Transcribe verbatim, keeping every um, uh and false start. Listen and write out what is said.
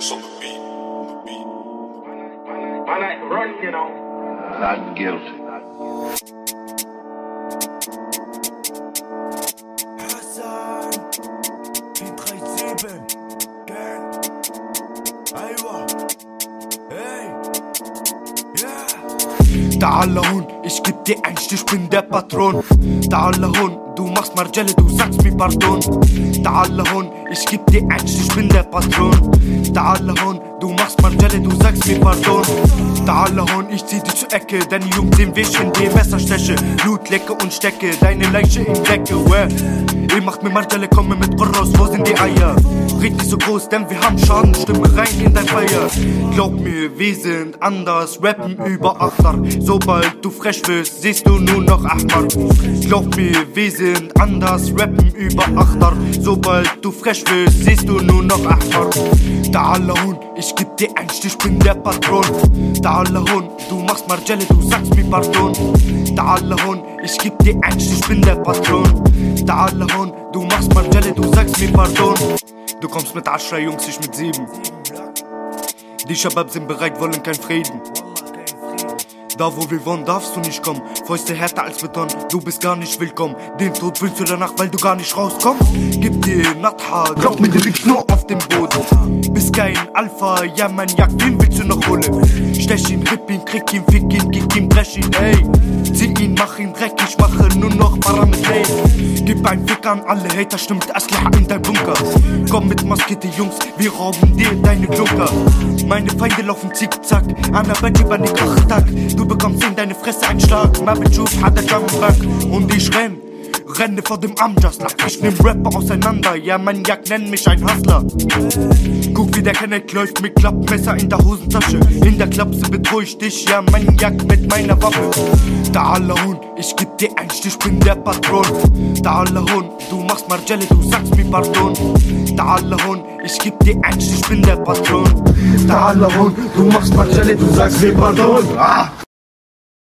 Alex on the beat. On the beat. I like run, you know. Not guilty. Hassan vier drei sieben Gang أيوة Hey Yeah تعال هون ich geb dir ein Stich, bin der Patron. تعال هون du machst Margelle, du sagst mir Pardon. تعال هون ich geb dir ein Stich, bin der Patron. تعال هون du machst Margelle, du sagst mir Pardon. تعال هون ich zieh dich zur Ecke, deine Jungs sehen wie ich in die Messersteche. Blut lecke und stecke deine Leiche in Decke. Well, ihr macht mir Margelle, komme mit Burros, wo sind die Eier? Red nicht so groß, denn wir haben Schaden, stimme rein in dein Feuer. Glaub mir, wir sind anders, rappen über Achter. Sobald du frech wirst, siehst du nur noch Ahmar. Glaub mir, wir sind anders, rappen über Achter. Sobald du frech wirst, siehst du nur noch Ahmar. تعال هون ich geb dir ein Stich, bin der Patron. تعال هون du machst Margelle, du sagst mir Pardon. تعال هون ich geb dir ein Stich, bin der Patron. تعال هون du machst Margelle, du sagst mir Pardon. Du kommst mit Aschra, Jungs, ich mit sieben. Die Shabab sind bereit, wollen kein Frieden. Da wo wir wohnen, darfst du nicht kommen. Fäuste härter als Beton, du bist gar nicht willkommen. Den Tod willst du danach, weil du gar nicht rauskommst. Gib dir Natha, glaub mir, du liegst nur auf dem Boden. Bist kein Alpha, ja mein Jagd, wen willst du noch holen? Stech ihn, ripp ihn, krieg ihn, fick ihn, gib ihm, dresch ihn, ey. Zieh ihn, mach ihn dreckig, mache nur noch Parameter. Gib ein Fick an alle Hater, stimmt Asliha in dein Bunker. Komm mit maskierte Jungs, wir rauben dir deine Klunker. Meine Feinde laufen zickzack, Anna Benji bei den Krachtag. Du bekommst in deine Fresse einen Schlag, Mabelschuf hat der Jumpback. Und ich renn, renne vor dem Amjasler. Ich nehm Rapper auseinander, ja mein Jack nennt mich ein Hustler. Guck wie der Kenneck läuft mit Klappmesser in der Hosentasche. In der Klapse betreu ich dich, ja mein Jack mit meiner Waffe. تعال هون ich geb dir ein Stich, bin der Patron. تعال هون du machst Margelle, du sagst mir Pardon. تعال هون ich geb dir ein Stich, bin der Patron. تعال هون du machst Margelle, du sagst mir Pardon. Ah.